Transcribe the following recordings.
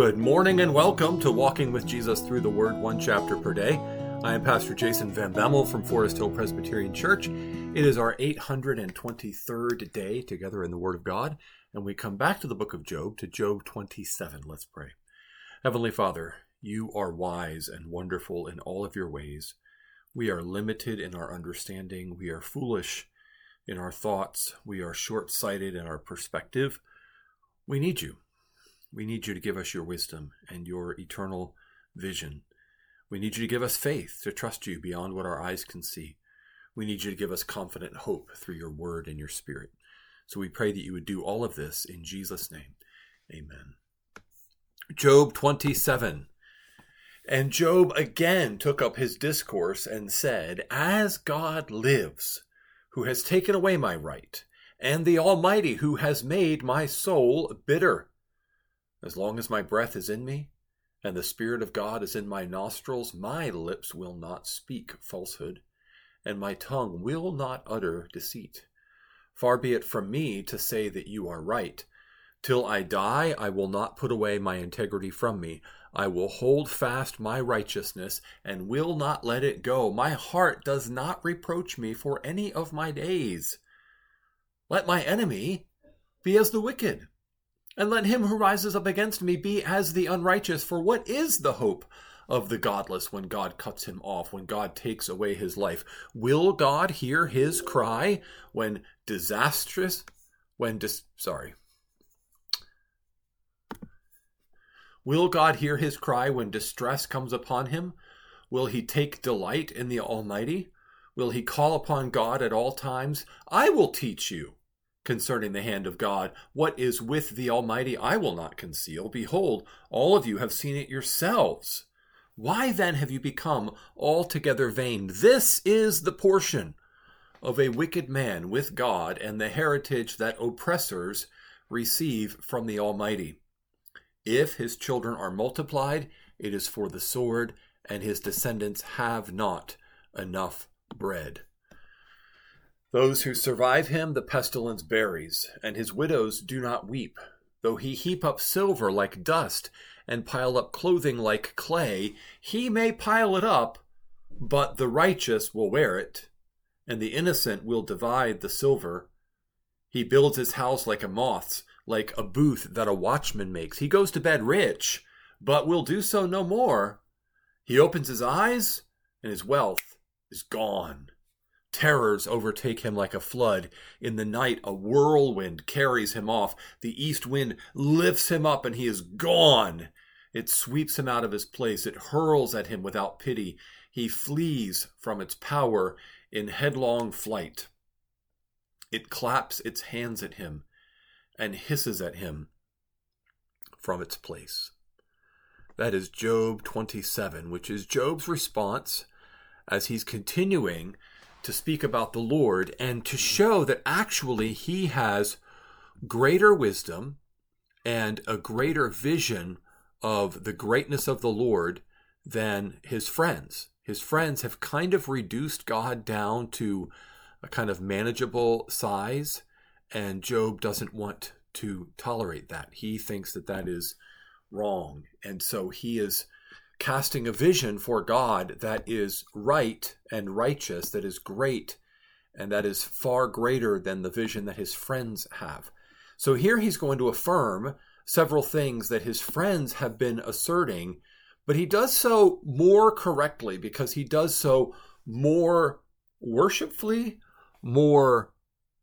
Good morning and welcome to Walking with Jesus Through the Word, one chapter per day. I am Pastor Jason Van Bemmel from Forest Hill Presbyterian Church. It is our 823rd day together in the Word of God, and we come back to the book of Job, to Job 27. Let's pray. Heavenly Father, you are wise and wonderful in all of your ways. We are limited in our understanding. We are foolish in our thoughts. We are short-sighted in our perspective. We need you. We need you to give us your wisdom and your eternal vision. We need you to give us faith to trust you beyond what our eyes can see. We need you to give us confident hope through your word and your spirit. So we pray that you would do all of this in Jesus' name. Amen. Job 27. And Job again took up his discourse and said, "As God lives, who has taken away my right, and the Almighty who has made my soul bitter. As long as my breath is in me, and the Spirit of God is in my nostrils, my lips will not speak falsehood, and my tongue will not utter deceit. Far be it from me to say that you are right. Till I die, I will not put away my integrity from me. I will hold fast my righteousness, and will not let it go. My heart does not reproach me for any of my days. Let my enemy be as the wicked, and let him who rises up against me be as the unrighteous. For what is the hope of the godless when God cuts him off, when God takes away his life? Will God hear his cry when Will God hear his cry when distress comes upon him? Will he take delight in the Almighty? Will he call upon God at all times? I will teach you concerning the hand of God. What is with the Almighty I will not conceal. Behold, all of you have seen it yourselves. Why then have you become altogether vain? This is the portion of a wicked man with God, and the heritage that oppressors receive from the Almighty. If his children are multiplied, it is for the sword, and his descendants have not enough bread. Those who survive him the pestilence buries, and his widows do not weep. Though he heap up silver like dust, and pile up clothing like clay, he may pile it up, but the righteous will wear it, and the innocent will divide the silver. He builds his house like a moth's, like a booth that a watchman makes. He goes to bed rich, but will do so no more. He opens his eyes, and his wealth is gone. Terrors overtake him like a flood. In the night, a whirlwind carries him off. The east wind lifts him up, and he is gone. It sweeps him out of his place. It hurls at him without pity. He flees from its power in headlong flight. It claps its hands at him and hisses at him from its place." That is Job 27, which is Job's response as he's continuing to speak about the Lord and to show that actually he has greater wisdom and a greater vision of the greatness of the Lord than his friends. His friends have kind of reduced God down to a kind of manageable size, and Job doesn't want to tolerate that. He thinks that that is wrong, and so he is casting a vision for God that is right and righteous, that is great, and that is far greater than the vision that his friends have. So here he's going to affirm several things that his friends have been asserting, but he does so more correctly because he does so more worshipfully, more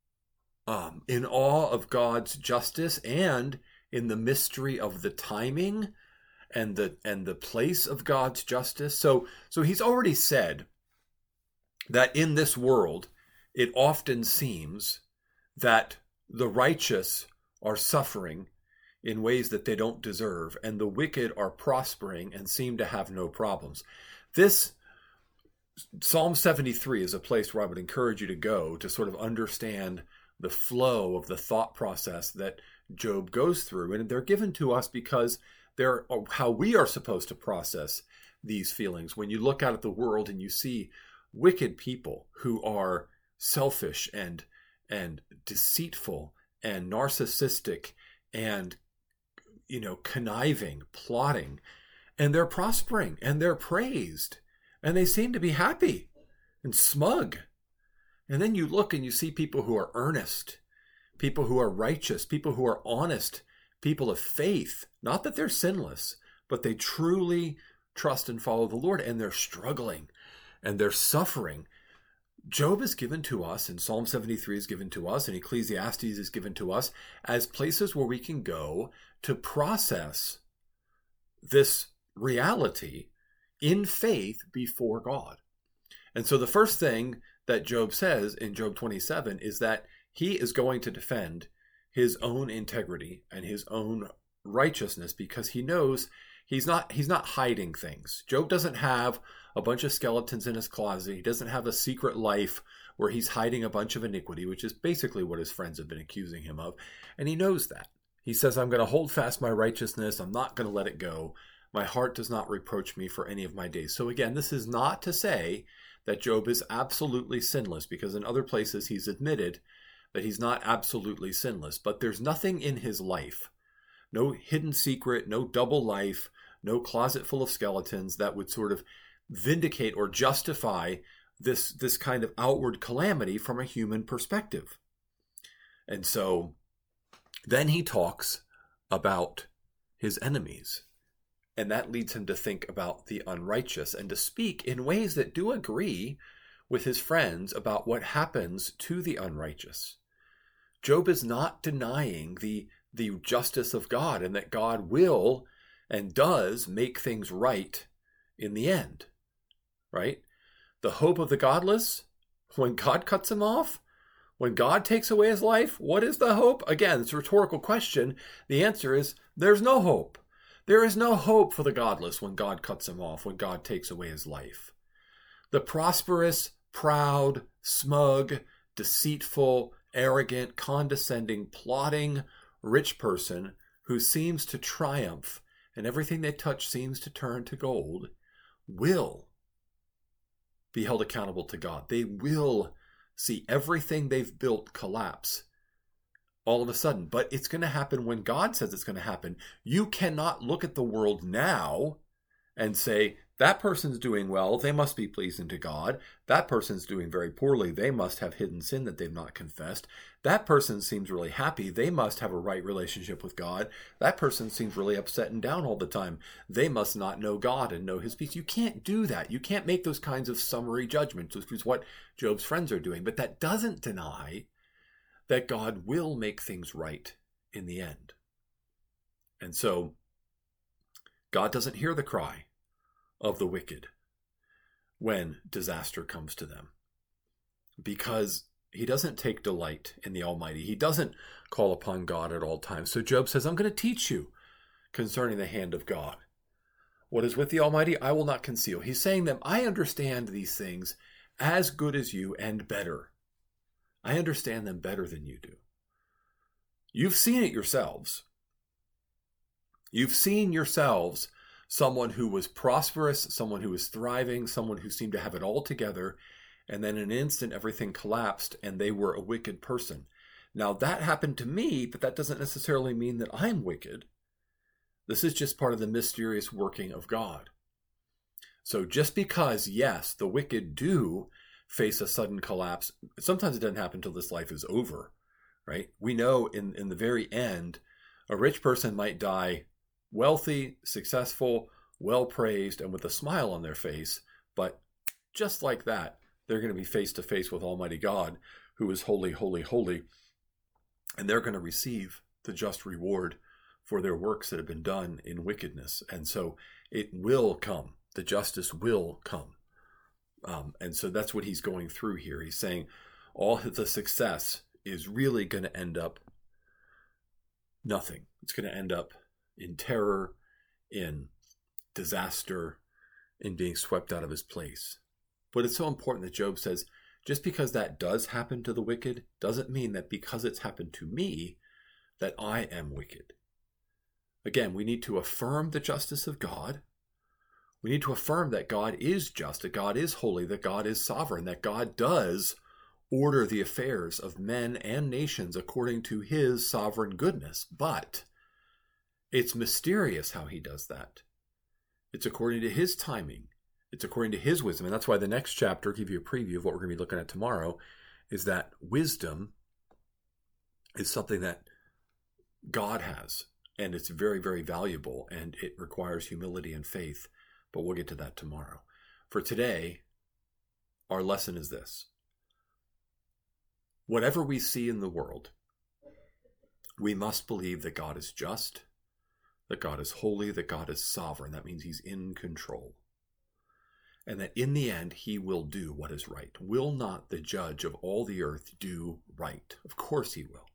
in awe of God's justice and in the mystery of the timing and the place of God's justice. So he's already said that in this world, it often seems that the righteous are suffering in ways that they don't deserve, and the wicked are prospering and seem to have no problems. This Psalm 73 is a place where I would encourage you to go to sort of understand the flow of the thought process that Job goes through. And they're given to us because they're how we are supposed to process these feelings. When you look out at the world and you see wicked people who are selfish and deceitful and narcissistic and conniving, plotting, and they're prospering and they're praised and they seem to be happy and smug. And then you look and you see people who are earnest, people who are righteous, people who are honest, people of faith. Not that they're sinless, but they truly trust and follow the Lord, and they're struggling and they're suffering. Job is given to us, and Psalm 73 is given to us, and Ecclesiastes is given to us as places where we can go to process this reality in faith before God. And so the first thing that Job says in Job 27 is that he is going to defend his own integrity and his own righteousness, because he knows he's not hiding things. Job doesn't have a bunch of skeletons in his closet. He doesn't have a secret life where he's hiding a bunch of iniquity, which is basically what his friends have been accusing him of. And he knows that. He says, I'm going to hold fast my righteousness. I'm not going to let it go. My heart does not reproach me for any of my days. So again, this is not to say that Job is absolutely sinless, because in other places he's admitted that he's not absolutely sinless. But there's nothing in his life, no hidden secret, no double life, no closet full of skeletons that would sort of vindicate or justify this kind of outward calamity from a human perspective. And so then he talks about his enemies. And that leads him to think about the unrighteous and to speak in ways that do agree with his friends about what happens to the unrighteous. Job is not denying the justice of God, and that God will and does make things right in the end, right? The hope of the godless, when God cuts him off, when God takes away his life, what is the hope? Again, it's a rhetorical question. The answer is there's no hope. There is no hope for the godless when God cuts him off, when God takes away his life. The prosperous, proud, smug, deceitful, arrogant, condescending, plotting, rich person who seems to triumph and everything they touch seems to turn to gold will be held accountable to God. They will see everything they've built collapse all of a sudden. But it's going to happen when God says it's going to happen. You cannot look at the world now and say, that person's doing well, they must be pleasing to God. That person's doing very poorly, they must have hidden sin that they've not confessed. That person seems really happy, they must have a right relationship with God. That person seems really upset and down all the time, they must not know God and know his peace. You can't do that. You can't make those kinds of summary judgments, which is what Job's friends are doing. But that doesn't deny that God will make things right in the end. And so God doesn't hear the cry of the wicked when disaster comes to them, because he doesn't take delight in the Almighty. He doesn't call upon God at all times. So Job says, I'm going to teach you concerning the hand of God. What is with the Almighty, I will not conceal. He's saying them, I understand these things as good as you and better. I understand them better than you do. You've seen it yourselves. You've seen yourselves someone who was prosperous, someone who was thriving, someone who seemed to have it all together, and then in an instant everything collapsed and they were a wicked person. Now that happened to me, but that doesn't necessarily mean that I'm wicked. This is just part of the mysterious working of God. So just because, yes, the wicked do face a sudden collapse, sometimes it doesn't happen until this life is over, right? We know in the very end, a rich person might die wealthy, successful, well-praised, and with a smile on their face. But just like that, they're going to be face to face with Almighty God, who is holy, holy, holy. And they're going to receive the just reward for their works that have been done in wickedness. And so it will come. The justice will come. And so that's what he's going through here. He's saying all the success is really going to end up nothing. It's going to end up in terror, in disaster, in being swept out of his place. But it's so important that Job says, just because that does happen to the wicked, doesn't mean that because it's happened to me, that I am wicked. Again, we need to affirm the justice of God. We need to affirm that God is just, that God is holy, that God is sovereign, that God does order the affairs of men and nations according to his sovereign goodness. But It's mysterious how he does that. It's according to his timing. It's according to his wisdom. And that's why the next chapter, give you a preview of what we're going to be looking at tomorrow, is that wisdom is something that God has. And it's very, very valuable. And it requires humility and faith. But we'll get to that tomorrow. For today, our lesson is this. Whatever we see in the world, we must believe that God is just, that God is holy, that God is sovereign. That means he's in control. And that in the end, he will do what is right. Will not the judge of all the earth do right? Of course he will.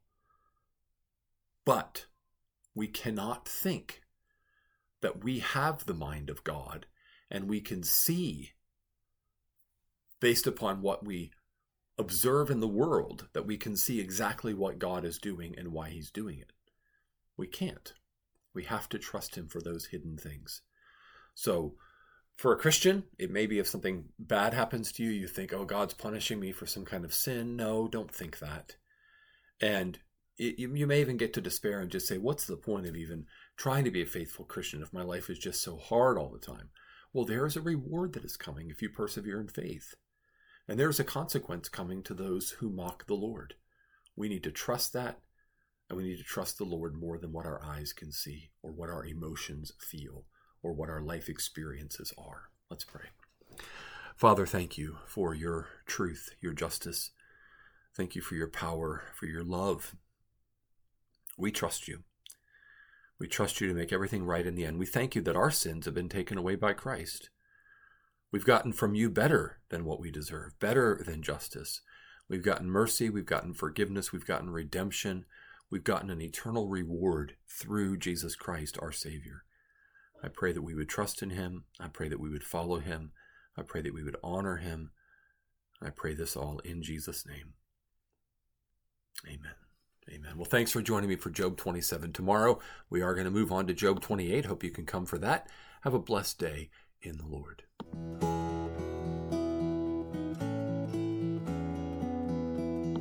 But we cannot think that we have the mind of God and we can see, based upon what we observe in the world, that we can see exactly what God is doing and why he's doing it. We can't. We have to trust him for those hidden things. So for a Christian, it may be if something bad happens to you, you think, oh, God's punishing me for some kind of sin. No, don't think that. And you may even get to despair and just say, what's the point of even trying to be a faithful Christian if my life is just so hard all the time? Well, there's a reward that is coming if you persevere in faith. And there's a consequence coming to those who mock the Lord. We need to trust that, and we need to trust the Lord more than what our eyes can see, or what our emotions feel, or what our life experiences are. Let's pray. Father, thank you for your truth, your justice. Thank you for your power, for your love. We trust you. We trust you to make everything right in the end. We thank you that our sins have been taken away by Christ. We've gotten from you better than what we deserve, better than justice. We've gotten mercy, we've gotten forgiveness, we've gotten redemption, we've gotten an eternal reward through Jesus Christ, our Savior. I pray that we would trust in him. I pray that we would follow him. I pray that we would honor him. I pray this all in Jesus' name. Amen. Amen. Well, thanks for joining me for Job 27. Tomorrow, we are going to move on to Job 28. Hope you can come for that. Have a blessed day in the Lord.